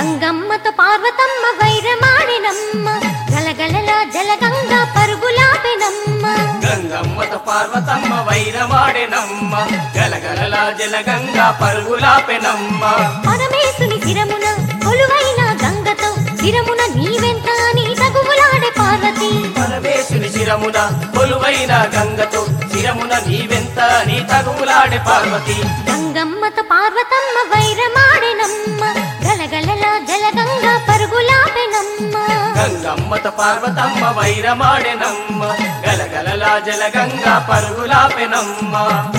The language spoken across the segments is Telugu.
గంగమ్మతో పార్వతమ్మ వైరమాడినమ్మ గలగలల జలగంగా పరుగులాపెనమ్మ గంగమ్మతో పార్వతమ్మ వైరమాడినమ్మ గలగలల జలగంగా పరుగులాపెనమ్మ పరమేశుని శిరమున కొలువైన గంగతో శిరమున నీవెంత అని తగువులాడే పార్వతి పరమేశుని శిరమున కొలువైన గంగతో శిరమున నీవెంత నీ తగువులాడే పార్వతి గంగమ్మతో పార్వతమ్మ వైరమాడినమ్మ గలగలల జలగంగా పరుగులాపెనమ్మ గంగమ్మతో పార్వతమ్మ వైరమాడినమ్మ గలగలల జలగంగా పరుగులాపెనమ్మ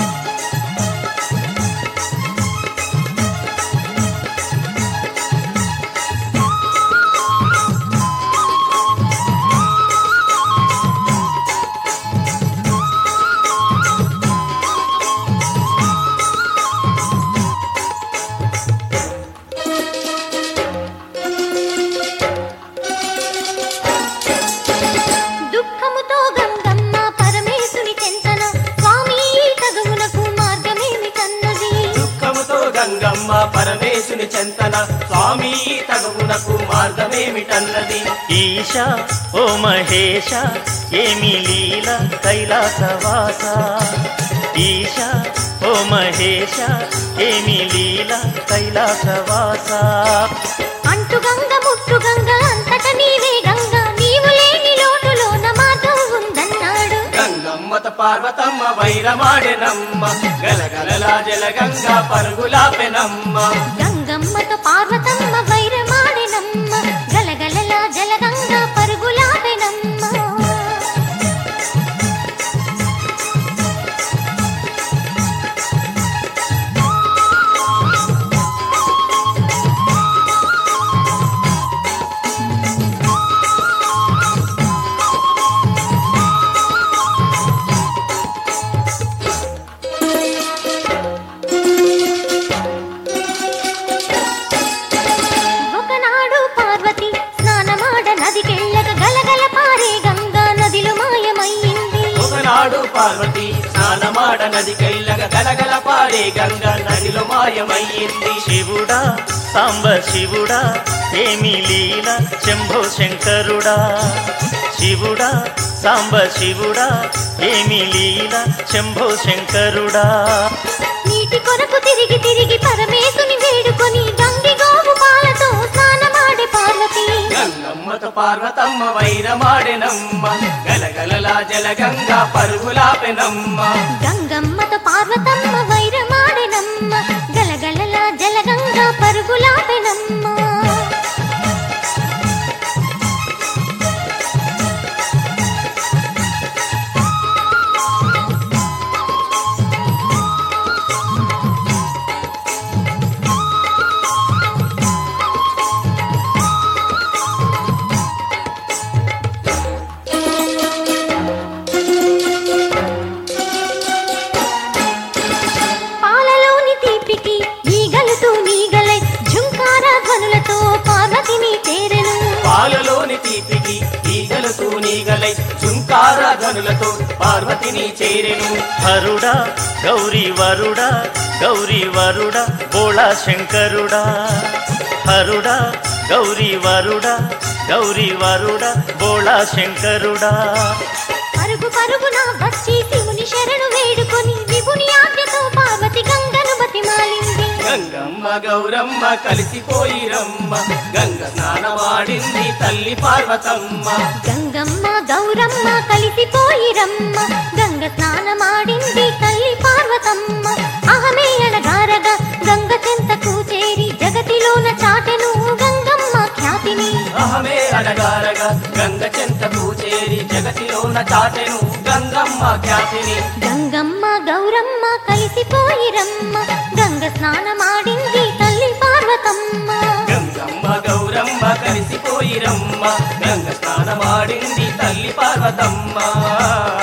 దుఃఖముతో గంగమ్మ పరమేశుని చెంతన స్వామి తగువునకు మార్గమేమి కన్నది దుఃఖముతో గంగమ్మ పరమేశుని చెంతన స్వామి తగువునకు మార్గమేమిటన్నది ఈశ ఓ మహేశ ఏమి లీల కైలాసవాస ఈశ ఓ మహేశ ఏమి లీల కైలాసవాస అంటు గంగ ముట్టు గంగ అంతట నీవే గంగ నీవు లేని లోటులోన మార్గం ఉందన్నాడు గంగమ్మత పార్వతమ్మ వైరమాడెనమ్మ గలగలల జలగంగా పరుగులాపెనమ్మ గంగమ్మతో పార్వతమ్మ వైరమాడినమ్మ గలగలల జలగంగా పరుగులాపెనమ్మ ఒకనాడు పార్వతి స్నానమాడ నదికెళ్ళక గలగల పారే గంగా నదిలో మాయమయ్యింది ఒకనాడు పార్వతి స్నానమాడ నదికెళ్ళగ గలగల పారే గంగా నదిలో మాయమయ్యింది శివుడా సాంబ శివుడా ఏమి లీల శంభో శంకరుడా శివుడా సాంబ శివుడా ఏమి లీల శంభో శంకరుడా నీటి కొరకు తిరిగి తిరిగి పరమేశుని వేడుకొని గంగి గోవు పాలతో స్నానమాడే పార్వతి గంగమ్మత పార్వతమ్మ వైరమాడెనమ్మ గలగలల జలగంగా పరుగులాపెనమ్మ గంగమ్మతో పార్వతమ్మ వైరమాడినమ్మ గలగలల జలగంగా పరుగులాపెనమ్మ పాలలోని తీపికి ఈగలుతూ నీగలై ఝుంకార ధ్వనులతో పార్వతిని చేరెను పాలలోని తీపికి ఈగలతో నీగలై ఝుంకార ధ్వనులతో పార్వతిని చేరెను హరుడా గౌరీ వరుడా గౌరీ వరుడా బోళా శంకరుడా హరుడా గౌరీ వరుడా గౌరీ వరుడా బోళా శంకరుడా పరుగు పరుగున వచ్చి శివుని శరణు వేడుకొని విభుని ఆజ్ఞతో పార్వతి గంగను బతిమాలింది గంగమ్మ గౌరమ్మ కలిసిపోయిరమ్మ గంగ స్నానమాడింది తల్లి పార్వతమ్మ గంగమ్మ గౌరమ్మ కలిసిపోయిరమ్మ గంగ స్నానమాడింది తల్లి పార్వతమ్మ అహమే అడగారగా గంగ చెంతకు చేరి జగతిలోన చాటెను గంగమ్మ ఖ్యాతిని అహమే అడగారగా గంగ చెంతకు చేరి జగతిలోన చాటెను గంగమ్మ ఖ్యాతిని గంగమ్మ గౌరమ్మ కలిసిపోయిరమ్మ గంగ స్నానమాడింది తల్లి పార్వతమ్మ గంగమ్మ గౌరమ్మ కలిసిపోయిరమ్మ గంగ స్నానమాడింది తల్లి పార్వతమ్మ